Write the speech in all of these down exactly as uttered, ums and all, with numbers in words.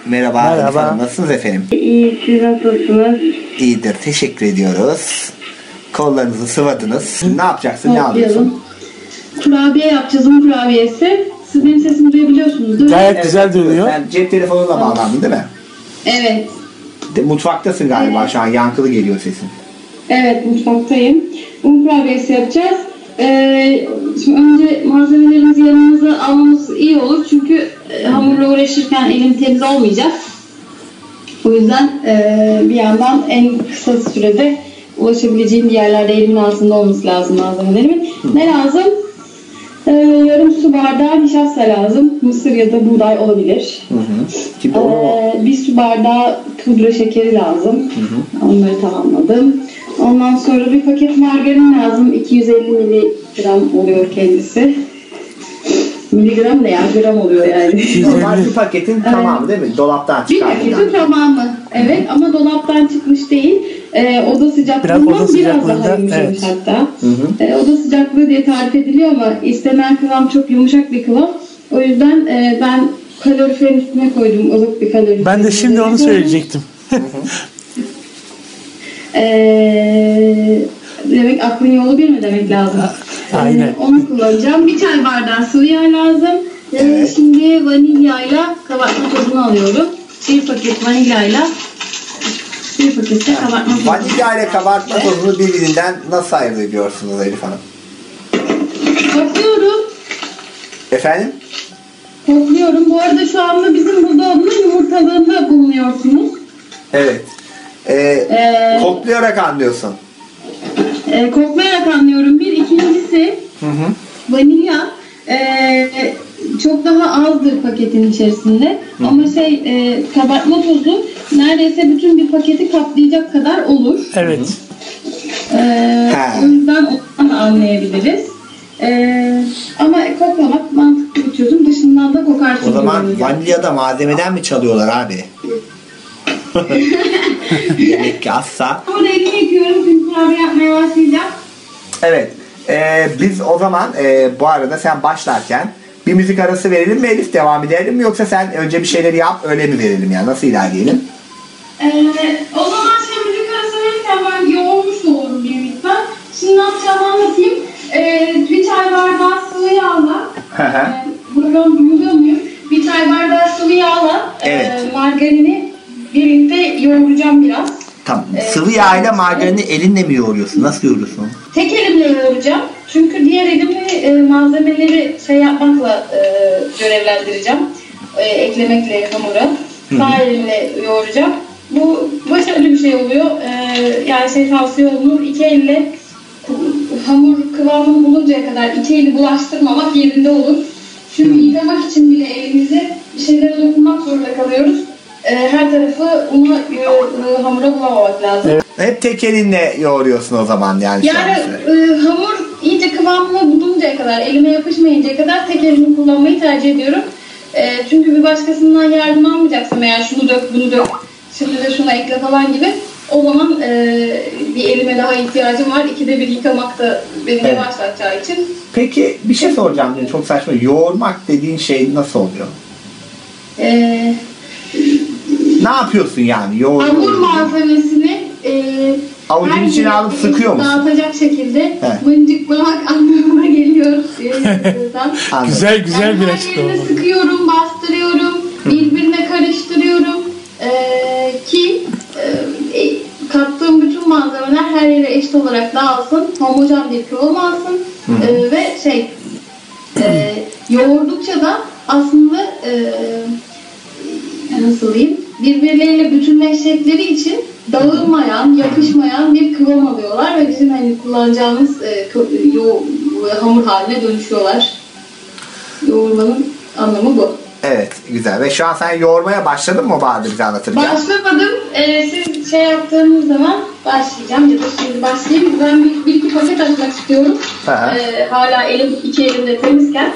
Merhaba. Merhaba. Hanım, nasılsınız efendim? İyi, siz nasılsınız? İyidir, teşekkür ediyoruz. Kollarınızı sıvadınız. Ne yapacaksın, ne alıyorsun? Kurabiye yapacağız, un kurabiyesi. Siz benim sesimi duyabiliyorsunuz değil mi? Gayet evet, güzel duyuluyor. Sen cep telefonuyla bağlandın değil mi? Evet. De, mutfaktasın galiba, evet. Şu an yankılı geliyor sesin. Evet, mutfaktayım. Un kurabiyesi yapacağız. Ee, şimdi önce malzemelerimizi yanımıza almamız iyi olur. Çünkü e, hamurla uğraşırken elim temiz olmayacak. O yüzden e, bir yandan en kısa sürede ulaşabileceğim bir yerlerde elimin altında olması lazım malzemelerimin. Hı. Ne lazım? Ee, yarım su bardağı nişasta lazım. Mısır ya da buğday olabilir. Hı hı. Şimdi ee, bir su bardağı pudra şekeri lazım. Hı hı. Onları tamamladım. Ondan sonra bir paket margarin lazım. iki yüz elli miligram oluyor kendisi. Miligram ne ya? Gram oluyor yani. Normal bir paketin tamamı değil mi? Dolaptan çıkardın. Bir paketin tamamı. Evet, ama dolaptan çıkmış değil. Ee, oda sıcaklığından biraz, biraz daha yumuşamış, evet. Hatta. Hı hı. Ee, oda sıcaklığı diye tarif ediliyor ama istenen kıvam çok yumuşak bir kıvam. O yüzden e, ben kaloriferin üstüne koydum. Ilık bir kalorifer. Ben de şimdi onu söyleyecektim. Ee, demek aklın yolu bir mi demek lazım? Aynen. Ee, onu kullanacağım. Bir çay bardağı sıvı yağ lazım. Ee, evet. Şimdi vanilyayla kabartma tozunu alıyorum. Bir paket vanilyayla bir paket de kabartma tozu. Vanilya ile kabartma tozunu birbirinden nasıl ayırt ediyorsunuz Elif Hanım? Kokluyorum. Efendim? Kokluyorum. Bu arada şu anda bizim buzdolabının yumurtalığında bulunuyorsunuz. Evet. Ee, ee, koklayarak anlıyorsun. E, koklayarak anlıyorum. Bir. İkincisi hı hı. vanilya e, çok daha azdır paketin içerisinde. Hı. Ama şey e, kabartma tozu neredeyse bütün bir paketi kaplayacak kadar olur. Evet. E, o yüzden ondan anlayabiliriz. E, ama koklamak mantıklı bir çözüm. Dışından da kokar. O zaman vanilyada malzemeden mi çalıyorlar abi? Demek ki azsa. Burada elimi yıkıyorum çünkü kurabiye yapmaya başlayacağım. Evet. Ee, biz o zaman e, bu arada sen başlarken bir müzik arası verelim mi Elif? Devam edelim mi? Yoksa sen önce bir şeyleri yap öyle mi verelim yani? Nasıl ilerleyelim? Ee, o zaman şey müzik arası verirken ben yoğurmuş olurum bir miktar. Şimdi ne yapacağımı anlatayım. Ee, bir çay bardağı sıvı yağla e, buradan duyuluyor muyum? Bir çay bardağı sıvı yağla evet. e, margarini birlikte yoğuracağım biraz. Tamam. Ee, sıvı yağ ile margarini elinle mi yoğuruyorsun? Nasıl yoğuruyorsun? Tek elimle yoğuracağım. Çünkü diğer elimle e, malzemeleri şey yapmakla e, görevlendireceğim. E, eklemekle hamura. Sağ elimle yoğuracağım. Bu başarılı bir şey oluyor. E, yani şey tavsiye olunur. İki elle hamur kıvamını buluncaya kadar iki eli bulaştırmamak yerinde olur. Çünkü yıkamak için bile elimize bir şeylere dokunmak zorunda kalıyoruz. Her tarafı unu hamura bulamamak lazım. Evet. Hep tek elinle yoğuruyorsun o zaman yani. Yani e, hamur iyice kıvamını buluncaya kadar, elime yapışmayıncaya kadar tek elimi kullanmayı tercih ediyorum. E, çünkü bir başkasından yardım almayacaksam eğer şunu dök, bunu dök, şimdi de şuna ekle falan gibi o zaman e, bir elime daha ihtiyacım var. İkide bir yıkamak da beni evet. Yavaşlatacağı için. Peki bir şey soracağım. Çok saçma. Yoğurmak dediğin şey nasıl oluyor? Eee Ne yapıyorsun yani? Yoğurt hamur malzemesini e, avucun içine alıp sıkıyor musun? Dağıtacak şekilde mıncıklamak anlamına geliyor. Güzel güzel yani bir açıklama. Her yerine sıkıyorum, bastırıyorum, birbirine karıştırıyorum e, ki e, kattığım bütün malzemeler her yere eşit olarak dağılsın, homojen bir kıvam alsın e, ve şey e, yoğurdukça da aslında e, nasıl diyeyim? Birbirleriyle bütünleşecekleri için dağılmayan, yapışmayan bir kıvam alıyorlar ve bizim hani kullanacağımız e, yo, hamur haline dönüşüyorlar. Yoğurmanın anlamı bu. Evet, güzel. Ve şu an sen yoğurmaya başladın mı Bahadır bize anlatırken? Başlamadım. Ee, siz şey yaptığınız zaman başlayacağım ya da şimdi başlayayım. Ben bir, bir iki paket açmak istiyorum. Ee, hala elim iki elimde temizken.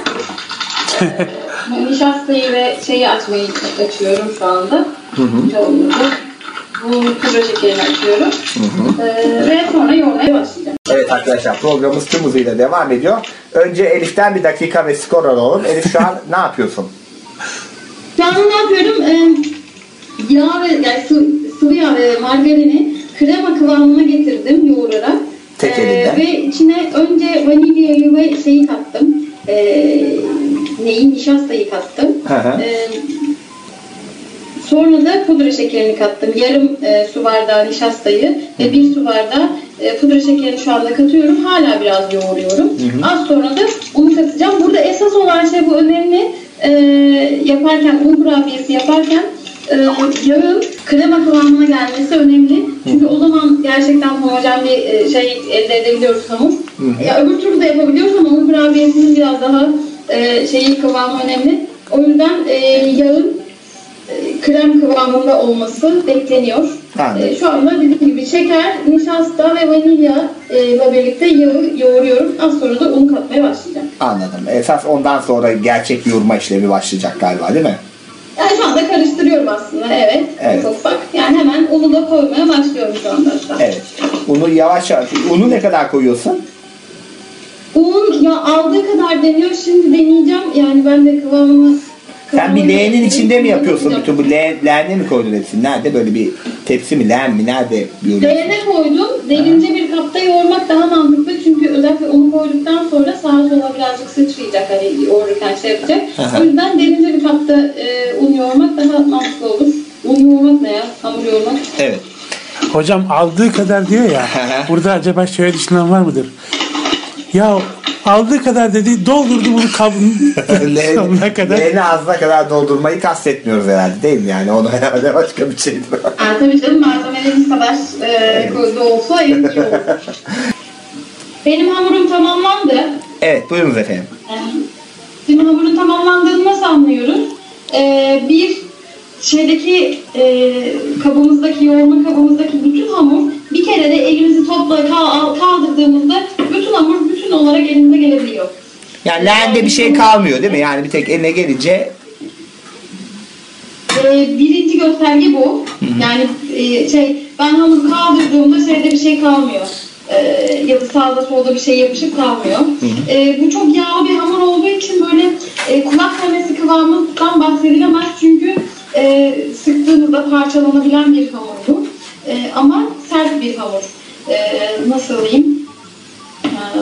Ee, nişastayı ve şeyi açmayı açıyorum şu anda. Hı hı. Olmadı. Bu pudra şekerini açıyorum. Hı hı. Ee, ve sonra yoğurmaya başlayacağım. Evet arkadaşlar, programımız tüm hızıyla devam ediyor. Önce Elif'ten bir dakika ve skor alalım. Elif şu an ne yapıyorsun? Şu an ne yapıyorum? Ee, yağ ve yani sıvı, sıvı yağ ve margarini krema kıvamına getirdim yoğurarak. Tek Ee, elinden. ve içine önce vanilyayı ve şeyi kattım. Ee, neyi? Nişastayı kattım. Hı hı. Ee, sonra da pudra şekerini kattım. Yarım e, su bardağı nişastayı ve bir su bardağı e, pudra şekerini şu anda katıyorum. Hala biraz yoğuruyorum. Hı hı. Az sonra da unu katacağım. Burada esas olan şey bu önemli. E, yaparken, un kurabiyesi yaparken e, yağın krema kıvamına gelmesi önemli. Çünkü o zaman gerçekten homojen bir e, şey elde edebiliyoruz hamur. Hı hı. Ya öbür türlü de yapabiliyoruz ama un kurabiyesinin biraz daha e, şeyi kıvamı önemli. O yüzden e, yağın e, krem kıvamında olması bekleniyor. E, şu anda dediğim gibi şeker, nişasta ve vanilya e, ile birlikte yağı yoğuruyorum. Az sonra da un katmaya başlayacağım. Anladım. Esas ondan sonra gerçek yoğurma işlemi başlayacak galiba değil mi? Yani şu anda karıştırıyorum aslında, evet. Evet. Ufak ufak. Yani hemen unu da koymaya başlıyorum şu anda. Evet. Unu yavaş yavaş. Unu ne kadar koyuyorsun? Un ya aldığı kadar deniyor. Şimdi deneyeceğim. Yani ben de kıvamını... Sen bir leğenin kıvamını- içinde mi yapıyorsun bütün bu leğen, leğene mi koydun hepsini? Nerede böyle bir tepsi mi, leğen mi? Nerede yoğuruyorsun? Leğene koydum. Derince bir kapta yoğurmak daha mantıklı. Çünkü özellikle unu koyduktan sonra sağa sola birazcık sıçrayacak. Hani yoğururken şey yapacak. Aha. O yüzden derince bir kapta e, un yoğurmak daha mantıklı olur. Un yoğurmak ne ya? Hamur yoğurmak. Evet. Hocam aldığı kadar diyor ya. Burada acaba şöyle düşünen var mıdır? Ya aldığı kadar dedi, doldurdu bunu kabın sonuna kadar. Leğeni ağzına kadar doldurmayı kastetmiyoruz herhalde değil mi? Yani onu herhalde başka bir şeydi. Yani tabii canım malzemelerimiz kadar e, koyduğu olsa iyi olur. Benim hamurum tamamlandı. Evet, buyurunuz efendim. Benim hamurun tamamlandığını nasıl anlıyoruz? Ee, bir şeydeki e, kabımızdaki, yoğurma kabımızdaki bütün hamur bir kere de elimizi topla kaldırdığımızda bütün hamur bütün olarak elimize gelebiliyor. Yani leğende bir şey kalmıyor değil mi? Yani bir tek eline gelince... Ee, birinci gösterge bu. Yani e, şey ben hamuru kaldırdığımda şeyde bir şey kalmıyor. Ee, ya da sağda solda bir şey yapışıp kalmıyor. Ee, bu çok yağlı bir hamur olduğu için böyle e, kulak memesi kıvamından bahsedilemez çünkü e, sıktığınızda parçalanabilen bir hamur bu. E, ama sert bir hamur. E, nasıl diyeyim? E,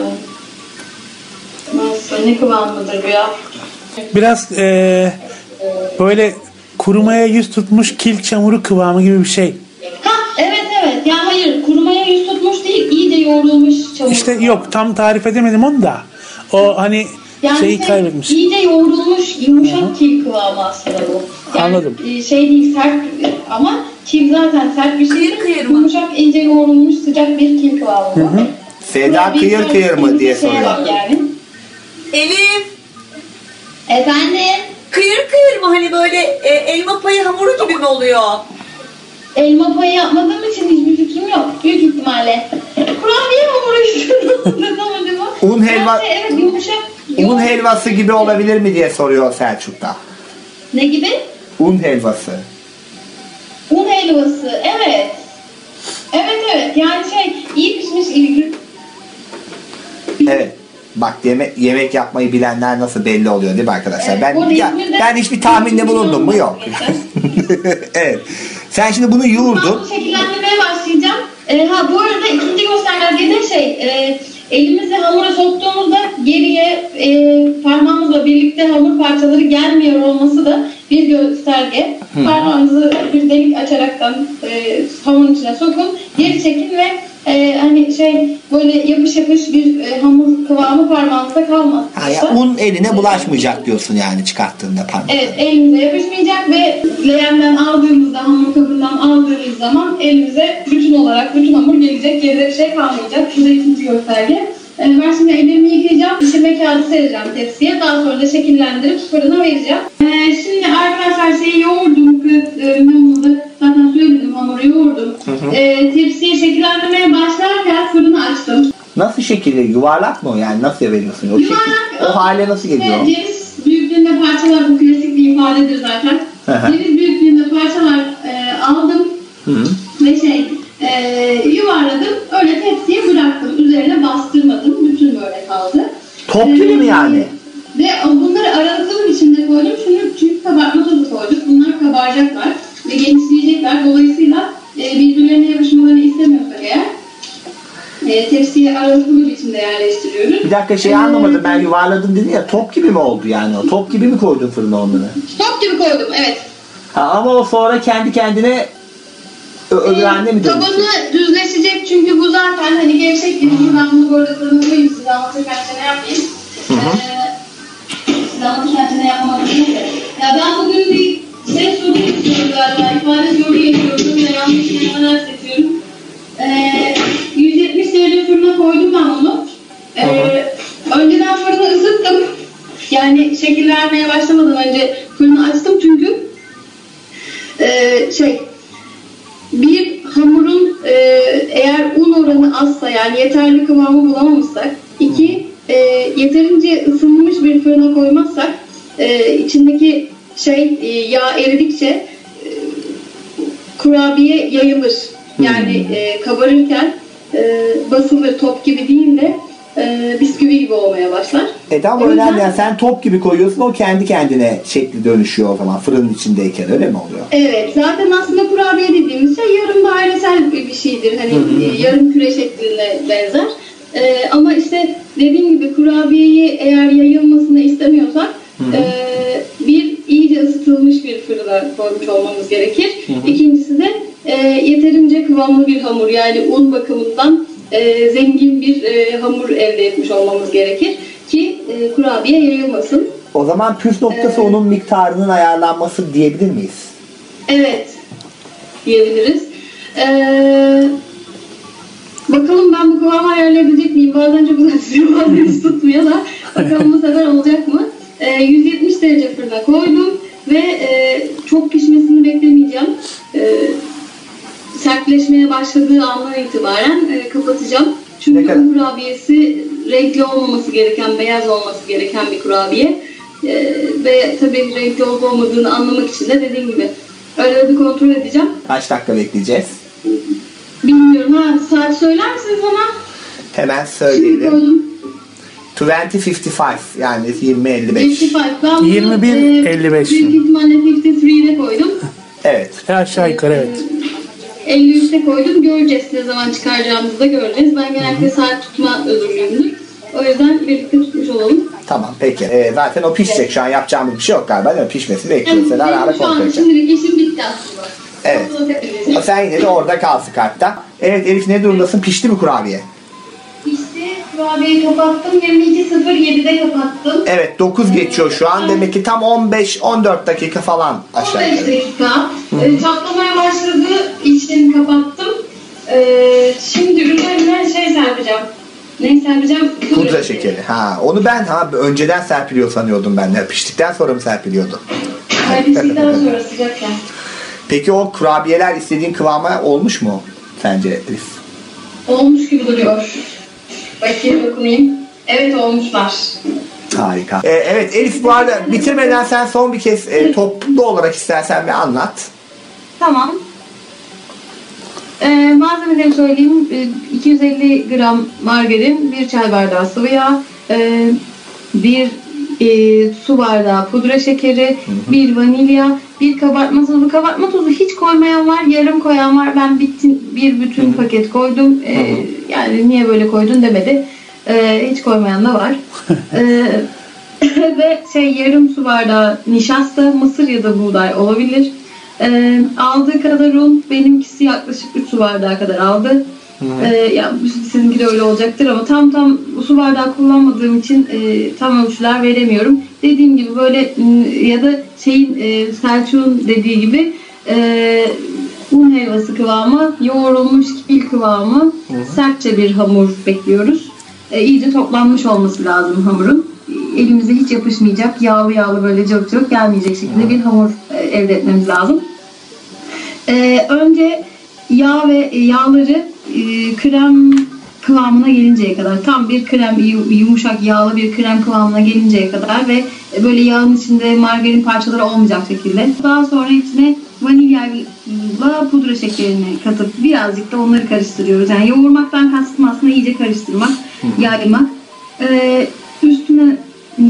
nasıl, ne kıvamıdır bu ya? Biraz e, böyle kurumaya yüz tutmuş kil çamuru kıvamı gibi bir şey. Ha evet evet. Ya hayır, kurumaya yüz tutmuş değil, iyice yoğrulmuş çamur. İşte yok, tam tarif edemedim onu da. O hani yani şeyi şey, kaybetmiş. İyice yoğrulmuş, yumuşak kil kıvamı aslında bu. Yani, Anladım. e, Şey değil, sert ama kil zaten sert bir şey. Yumuşak, ince yoğrulmuş, sıcak bir kil kıvamı bu. Hı hı. Seda kıyır kıyır mı diye soruyor. Yani. Elif, Efendim? kıyır kıyır mı, hani böyle e, elma payı hamuru gibi mi oluyor? Elma payı yapmadığım için hiçbir fikrim yok. Büyük ihtimalle. Kurabiye hamuru istiyorum. Ne zaman acaba? Un helva- Bence evet, yumuşak. Un yoğun- helvası gibi olabilir mi diye soruyor Selçuk'ta. Ne gibi? Un helvası. Un helvası. Evet. Evet evet. Yani şey iyi pişmiş iyi. Evet. Bak yemek yemek yapmayı bilenler nasıl belli oluyor değil mi arkadaşlar? Evet, ben bu ya, resminde- ben hiçbir tahminde bulundum mu? Yok. Evet. Sen şimdi bunu yoğurdun. Ben şekillendirmeye başlayacağım. Ee, ha bu arada ikinci gösterge de şey e, elimizi hamura soktuğumuzda geriye e, parmağımızla birlikte hamur parçaları gelmiyor olması da bir gösterge. Hı. Parmağınızı bir delik açaraktan e, hamurun içine sokun, geri çekin ve e, hani şey böyle yapış yapış bir e, hamur kıvamı parmağınızda kalmaz. Ha, ya, un eline bulaşmayacak diyorsun yani çıkarttığında parmağı. Evet, elimize yapışmayacak ve leğenden aldığımızda, hamur kabından aldığımız zaman elimize bütün olarak bütün hamur gelecek, geride bir şey kalmayacak. Bu da ikinci gösterge. Ee, ben şimdi ellerimi yıkayacağım, pişirme kağıdı sereceğim tepsiye, daha sonra da şekillendirip fırına vereceğim. Ee, şimdi arkadaşlar şeyi yoğurdum, e, zaten söyledim, hamuru yoğurdum. Hı hı. Ee, tepsiye şekillendirmeye başlarken fırını açtım. Nasıl şekilde? Yuvarlak mı? Yani nasıl veriyorsun? O, Yuvarlak, şekil, o hale nasıl geliyor? Evet, ceviz büyüklüğünde parçalar, bu klasik bir ifadedir zaten. Hı hı. Ceviz büyüklüğünde parçalar e, aldım Hı hı. ve şey e, yuvarladım, öyle tepsiye bıraktım. Üzerine bastırmadım, bütün böyle kaldı. Top gibi mi yani? Ve bunları aralıklı bir biçimde koydum. Çünkü, çünkü kabartma tozu koyduk. Bunlar kabaracaklar ve genişleyecekler. yüksekler. Dolayısıyla e, birbirlerine yapışmalarını istemiyorsak eğer e, tepsiye aralıklı bir biçimde yerleştiriyoruz. Bir dakika şeyi Ee, anlamadım. Ben yuvarladım dedin ya, top gibi mi oldu yani o? Top gibi mi koydun fırına onları? Top gibi koydum, evet. Ha, ama o sonra kendi kendine ö- öbür haline mi dönüştü? Tabanı düzleşecek çünkü bu zaten hani gevşek gibi. Ben bunu bu arada fırına koyayım, size anlatırken ne yapayım. Ee, size anlatırken ne yapmadım neyse. Ya ben bugün bir ses sorunu istiyorum galiba. İfade sorunu yaşıyorum ve yanlış kelimeler seçiyorum. Ee, yüz yetmiş derece fırına koydum ben onu. Ee, önceden fırını ısıttım. Yani şekil vermeye başlamadan önce fırını açtım çünkü e, şey bir hamurun e, eğer un oranı azsa yani yeterli kıvamı bulamamışsak, iki e, yeterince ısınmış bir fırına koymazsak e, içindeki şey e, yağ eridikçe e, kurabiye yayılır. Yani e, kabarırken e, basılır, top gibi değil de e, bisküvi gibi olmaya başlar. E tamam, O önemli yüzden- yani, sen top gibi koyuyorsun, o kendi kendine şekli dönüşüyor o zaman fırının içindeyken, öyle mi oluyor? Evet, zaten aslında kurabiye dediğimiz şey yarım dairesel bir şeydir. Hani e, yarım küre şekline benzer. E, ama işte dediğim gibi kurabiyeyi eğer yayılmasını istemiyorsak e, bir iyice ısıtılmış bir fırına koymuş olmamız gerekir. İkincisi de e, yeterince kıvamlı bir hamur, yani un bakımından e, zengin bir e, hamur elde etmiş olmamız gerekir ki e, kurabiye yayılmasın. O zaman püf noktası Ee, onun miktarının ayarlanması diyebilir miyiz? Evet diyebiliriz. Ee, bakalım ben bu kıvamı ayarlayabilecek miyim? Bazen çok uzatıyor, bazen hiç tutmuyor da. Bakalım bu sefer olacak mı? Ee, yüz yetmiş derece fırına koydum ve e, çok pişmesini beklemeyeceğim. Ee, sertleşmeye başladığı andan itibaren e, kapatacağım. Çünkü Ne kadar- bu kurabiyesi renkli olmaması gereken, beyaz olması gereken bir kurabiye. Ee, ve tabii renkli olup olmadığını anlamak için de dediğim gibi arada bir kontrol edeceğim. Kaç dakika bekleyeceğiz? Bilmiyorum, ha saat söyler misiniz bana? Hemen Şimdi söyleyelim. koydum. yirmi elli beş yani yirmi elli beş. yirmi beş. Ben bunu, yirmi bir e, elli beş. Büyük ihtimalle elli üç'e koydum. Evet. E aşağı yukarı evet. elli üç'e koydum. Göreceğiz, ne zaman çıkaracağımızı da göreceğiz. Ben genellikle saat tutma özürlüyümdür. O yüzden birlikte tutmuş olalım. Tamam peki. Ee, zaten o pişecek. Şu an yapacağımız bir şey yok galiba. Değil mi? Pişmesini bekliyoruz. Sen ara ara benim şu kontrol an edeceğim. şimdilik işim bitti aslında. Evet. Kontrol edeceğim. Sen yine de orada kalsın kartta. Evet Elif, ne durumdasın? Pişti mi kurabiye? İşte kurabiyeyi kapattım. yirmi iki sıfır yedi'de kapattım. Evet, dokuz geçiyor şu an. Demek ki tam on beş on dört dakika falan aşağı on beş yukarı. dakika. Ee, çatlamaya başladı. İçini kapattım. Ee, şimdi üzerine şey serpeceğim. Ne serpeceğim? Pudra şekeri. Ha, onu ben ha önceden serpiliyor sanıyordum ben de. Piştikten sonra mı serpiliyordu? Piştikten sonra sıcakken. Peki o kurabiyeler istediğin kıvama olmuş mu sence Elif? Olmuş gibi duruyor. Bakayım, dokunayım. Evet, olmuşlar. Harika. Ee, evet Elif, bu arada bitirmeden sen son bir kez e, toplu olarak istersen bir anlat. Tamam. Ee, malzemeleri söyleyeyim. Ee, iki yüz elli gram margarin, bir çay bardağı sıvı yağ, e, bir e, su bardağı pudra şekeri, bir vanilya, bir kabartma tozu. Kabartma tozu hiç koymayan var, yarım koyan var. Ben bitin, bir bütün paket koydum. Ee, yani niye böyle koydun demedi. Ee, hiç koymayan da var. ee, ve şey yarım su bardağı nişasta, mısır ya da buğday olabilir. Ee, aldığı kadar un, benimkisi yaklaşık üç su bardağı kadar aldı. Ee, ya sizinki de öyle olacaktır ama tam tam su bardağı kullanmadığım için e, tam ölçüler veremiyorum. Dediğim gibi böyle ya da şeyin e, Selçuk'un dediği gibi e, un helvası kıvamı, yoğrulmuş kil kıvamı, sertçe bir hamur bekliyoruz. E, iyice toplanmış olması lazım hamurun. Elimize hiç yapışmayacak, yağlı yağlı böyle cıvık cıvık gelmeyecek şekilde bir hamur e, elde etmemiz lazım. E, önce yağ ve yağları e, krem kıvamına gelinceye kadar, tam bir krem, yumuşak yağlı bir krem kıvamına gelinceye kadar ve böyle yağın içinde margarin parçaları olmayacak şekilde. Daha sonra içine vanilyayla pudra şekerini katıp birazcık da onları karıştırıyoruz. Yani yoğurmaktan kastım aslında iyice karıştırmak, yaymak. Ee, üstüne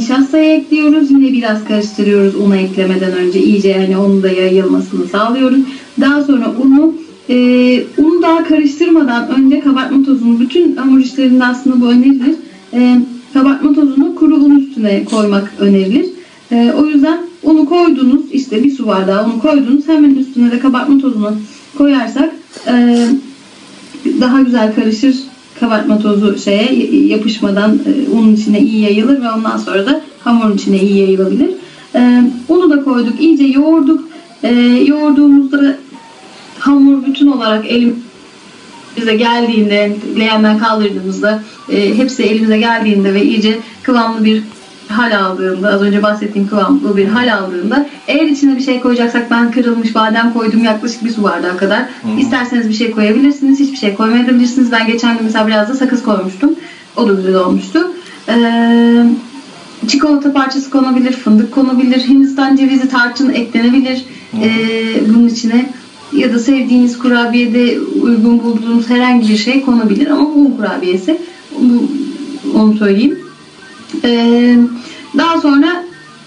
nişastayı ekliyoruz. Yine biraz karıştırıyoruz unu eklemeden önce. İyice yani onun da yayılmasını sağlıyoruz. Daha sonra unu e, unu daha karıştırmadan önce kabartma tozunu, bütün hamur işlerinde aslında bu önerilir. E, kabartma tozunu kuru un üstüne koymak önerilir. E, o yüzden unu koydunuz, işte bir su bardağı unu koydunuz, hemen üstüne de kabartma tozunu koyarsak e, daha güzel karışır. Kabartma tozu şeye yapışmadan e, unun içine iyi yayılır ve ondan sonra da hamurun içine iyi yayılabilir. E, unu da koyduk, iyice yoğurduk. E, yoğurduğumuzda hamur bütün olarak elimize geldiğinde, leğenden kaldırdığımızda e, hepsi elimize geldiğinde ve iyice kıvamlı bir hal aldığında, az önce bahsettiğim kıvamlı bir hal aldığında, eğer içine bir şey koyacaksak ben kırılmış badem koydum yaklaşık bir su bardağı kadar. Hmm. İsterseniz bir şey koyabilirsiniz, hiçbir şey koymayabilirsiniz. Ben geçen gün mesela biraz da sakız koymuştum. O da güzel olmuştu. Ee, çikolata parçası konabilir, fındık konabilir, Hindistan cevizi, tarçın eklenebilir hmm. ee, bunun içine. Ya da sevdiğiniz kurabiyede uygun bulduğunuz herhangi bir şey konabilir ama bu kurabiyesi, onu söyleyeyim. Ee, daha sonra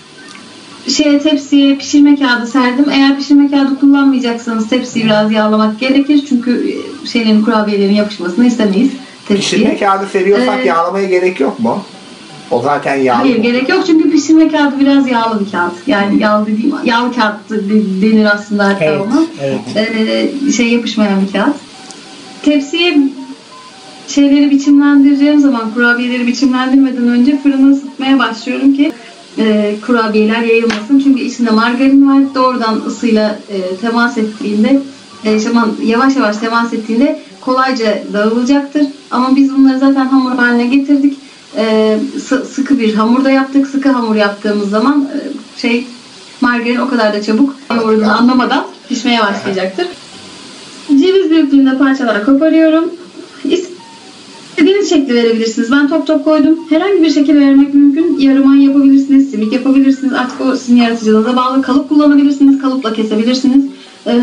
şeye, tepsiye pişirme kağıdı serdim. Eğer pişirme kağıdı kullanmayacaksanız tepsiyi biraz yağlamak gerekir. Çünkü şeylerin, kurabiyelerin yapışmasını istemeyiz tepsiye. Pişirme kağıdı seriyorsak ee, yağlamaya gerek yok mu? O zaten yağlı. Hayır, gerek yok çünkü pişirme kağıdı biraz yağlı bir kağıt. Yani yağlı dediğim, yağlı kağıt denir aslında hatta evet, ona. Evet. Ee, şey yapışmayan bir kağıt. Tepsiye şeyleri biçimlendireceğim zaman, kurabiyeleri biçimlendirmeden önce fırını ısıtmaya başlıyorum ki e, kurabiyeler yayılmasın. Çünkü içinde margarin var. Doğrudan ısıyla e, temas ettiğinde, e, şaman, yavaş yavaş temas ettiğinde kolayca dağılacaktır. Ama biz bunları zaten hamur haline getirdik. E, sı- sıkı bir hamur da yaptık. Sıkı hamur yaptığımız zaman e, şey margarin o kadar da çabuk yoğurduğunu anlamadan pişmeye başlayacaktır. Ceviz büyüklüğünde parçalar koparıyorum. İstediğiniz şekli verebilirsiniz. Ben top top koydum. Herhangi bir şekil vermek mümkün. Yarıman yapabilirsiniz, simit yapabilirsiniz. Artık o sizin yaratıcılığınıza bağlı. Kalıp kullanabilirsiniz. Kalıpla kesebilirsiniz. Ee,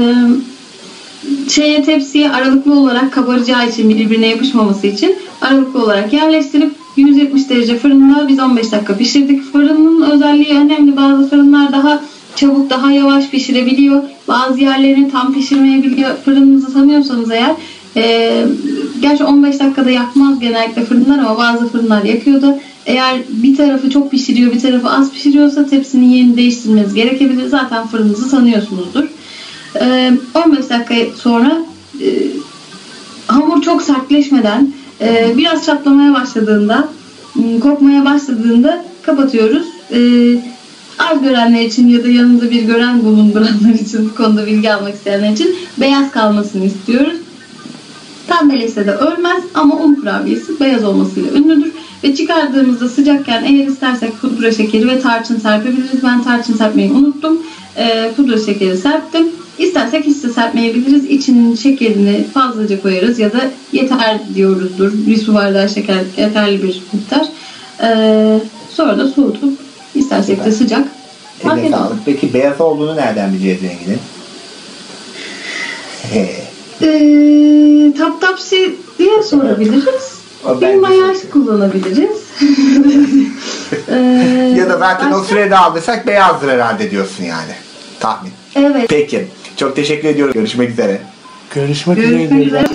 şeye, tepsiye aralıklı olarak kabaracağı için, birbirine yapışmaması için aralıklı olarak yerleştirip yüz yetmiş derece fırında biz on beş dakika pişirdik. Fırının özelliği önemli. Bazı fırınlar daha çabuk, daha yavaş pişirebiliyor. Bazı yerlerini tam pişirmeyebiliyor. Fırınınızı tanıyorsanız eğer, e, gerçi on beş dakikada yakmaz genellikle fırınlar ama bazı fırınlar yakıyordu. Eğer bir tarafı çok pişiriyor, bir tarafı az pişiriyorsa tepsinin yerini değiştirmeniz gerekebilir. Zaten fırınınızı tanıyorsunuzdur. E, on beş dakika sonra e, hamur çok sertleşmeden, e, biraz çatlamaya başladığında, kokmaya başladığında kapatıyoruz. E, az görenler için ya da yanında bir gören bulunduranlar için, bu konuda bilgi almak isteyenler için beyaz kalmasını istiyoruz. Pembeleşse de ölmez ama un kurabiyesi beyaz olmasıyla ünlüdür. Ve çıkardığımızda sıcakken eğer istersek pudra şekeri ve tarçın serpebiliriz. Ben tarçın serpmeyi unuttum. E, pudra şekeri serptim. İstersek hiç de serpmeyebiliriz. İçinin şekerini fazlaca koyarız ya da yeter diyoruzdur. Bir su bardağı şeker yeterli bir miktar. E, sonra da soğutup istersek de sıcak. Eline sağlık. Peki beyaz olduğunu nereden bileceğiz renginin? Eee tap tapsi diye sorabiliriz. Bir mayaj kullanabiliriz. ee, ya da zaten başka... o sürede aldıysak beyazdır herhalde diyorsun yani. Tahmin. Evet. Peki. Çok teşekkür ediyorum. Görüşmek üzere. Görüşmek, Görüşmek üzere.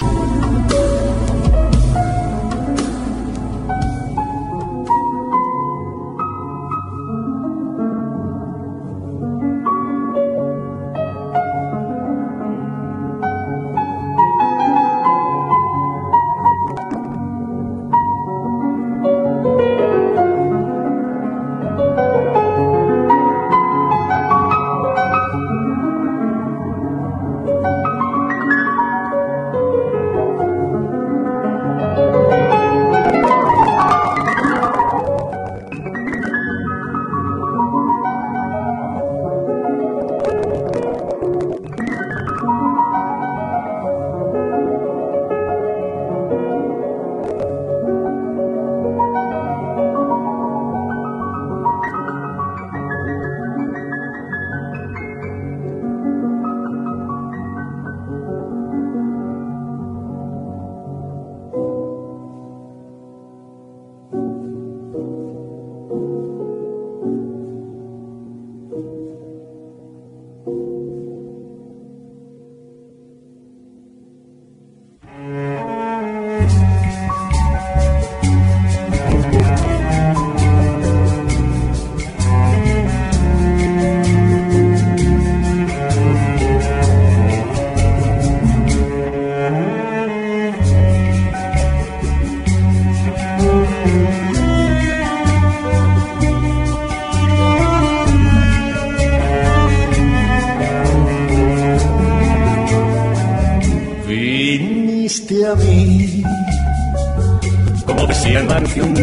viniste a mí, como decía en la canción,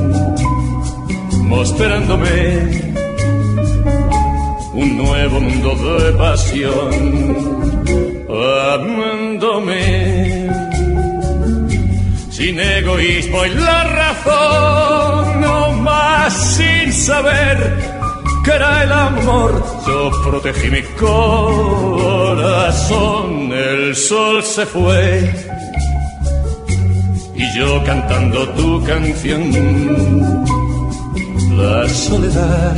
mostrándome un nuevo mundo de pasión, amándome sin egoísmo y la razón, no más sin saber que era el amor. Yo protegí mi corazón, el sol se fue y yo cantando tu canción, la soledad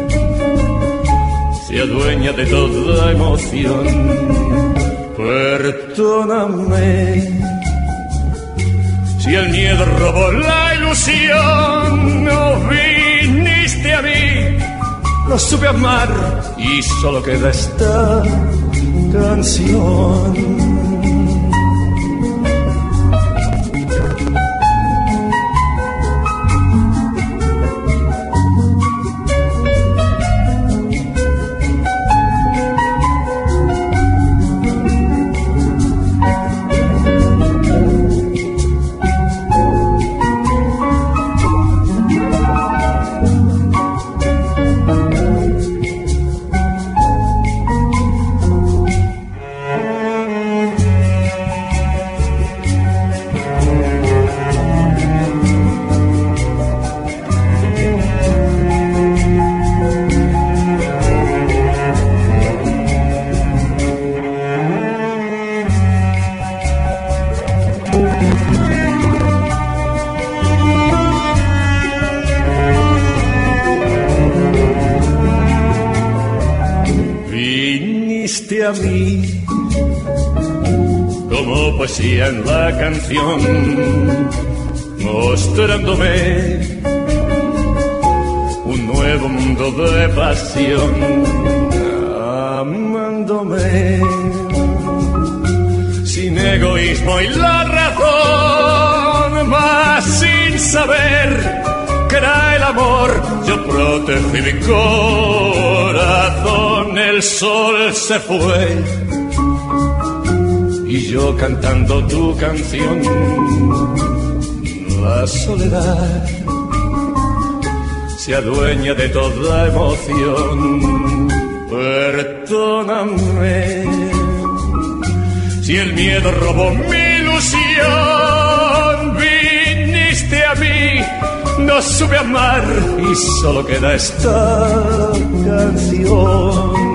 se adueña de toda emoción. Perdóname si el miedo robó la ilusión, no viniste a mí, no supe amar y solo queda esta canción. A mí como poesía en la canción, mostrándome un nuevo mundo de pasión, amándome sin egoísmo y la razón, mas sin saber que era el amor. Yo protegí mi corazón, el sol se fue y yo cantando tu canción, la soledad se adueña de toda emoción. Perdóname si el miedo robó mi ilusión, viniste a mí, no supe amar y solo queda esta canción.